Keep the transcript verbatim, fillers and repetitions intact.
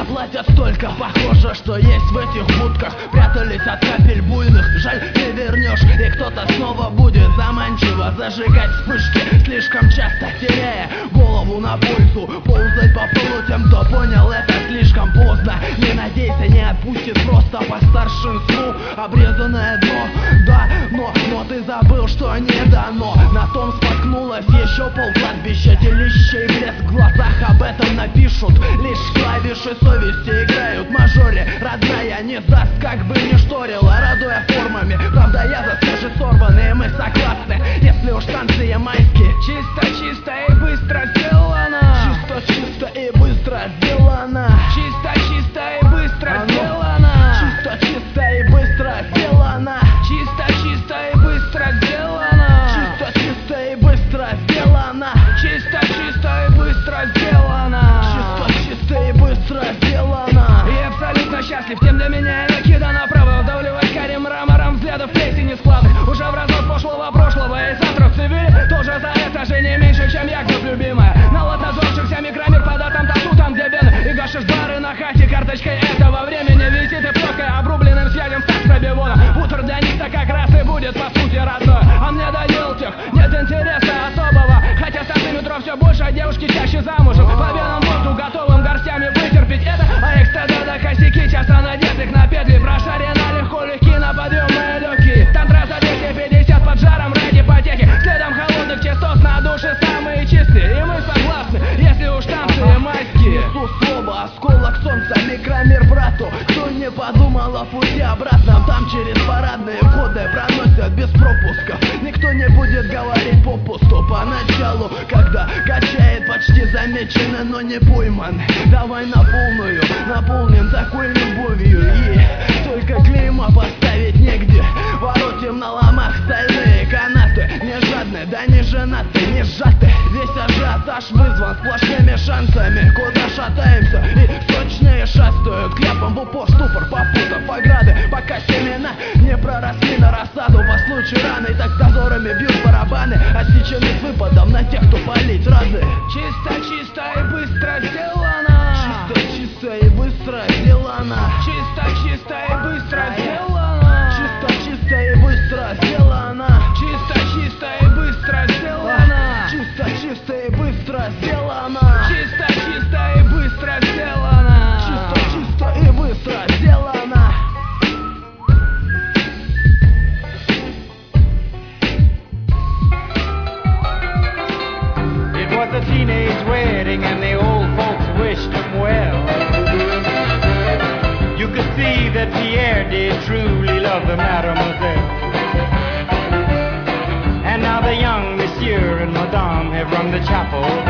платят столько. Похоже, что есть в этих будках. Прятались от капель буйных. Жаль, не вернешь. И кто-то снова будет заманчиво зажигать вспышки, слишком часто теряя голову на пульсу. Ползать по полу тем, кто понял это слишком поздно. Не надейся, не отпустит просто по старшинству обрезанное дно. Да, но, но ты забыл, что не дано. На том споткнулось еще пол кладбища. Телище и блеск в глазах об этом напишут. Лишь клавиши совести играют в мажоре. Родная не сдаст, как бы ни шторила, радуя формами. Правда, я за свежи сорванные, мы согласны. Если уж танцы майские, чисто-чисто и быстро сделано. Чисто-чисто и быстро сделано. Чисто-чисто и быстро сделано. Чисто-чисто и быстро сделано. Чисто-чисто и быстро сделано. Чисто-чисто и быстро сделано. Чисто-чисто и быстро сделано. Чисто-чисто и быстро сделано. Я абсолютно счастлив, тем для меня и накида направо. Вдавливать карим мрамором взглядов плесени складных. Уже в разнос пошлого прошлого и завтра в цивиле. Тоже за это же не меньше, чем я, как любимая. На ладнозорчився микромир по датам тату, там где вены. И гашишь бары на хате карточкой этого времени. Визиты плеткой, обрубленным связям так пробивона. Утро для них-то как раз и будет по сути родной. А мне додел тех, нет интереса особого. Хотя станции метро все больше, а девушки чаще замужем. По белому борту готовым горстями вытерпеть это. А их стада до косяки, часто надетых на петли. Прошарено легко, легки на подъемные легкие. Тантра за двести пятьдесят под жаром ради потехи. Следом холодных частот на душе самые чистые. И мы согласны, если уж танцы майские. Несу слово, осколок солнца, микромир брату. Кто не подумал о пути обратном, там через парадные входы проносят без пропусков. Никто не будет говорить попусту поначалу, когда качает почти замечено, но не пойман. Давай на полную, наполним такой любовью. И только клейма поставить негде. Воротим на ломах стальные канаты. Не жадны, да не женаты, не сжаты. Весь ажиотаж вызван сплошными шансами. Куда шатаемся и сочнее шастают. Кляпом в упор, ступор, попутав ограды. Пока семена не проросли на рассаду. По случаю раны, так дозорами бьют барабаны. Отсечены с выпадом на тех, кто палить рады. Чисто-чисто и быстро сделано. Чисто-чисто и быстро сделано. Чисто-чисто и быстро сделано. Чисто-чисто и быстро сделано. Чисто-чисто и быстро сделано. Чисто-чисто и быстро сделано. Чисто-чисто и быстро сделано. Чисто-чисто и быстро сделано. It was a teenage wedding and the old folks wished him well. You could see that Pierre did truly love the mademoiselle. And now the young monsieur and madame have rung the chapel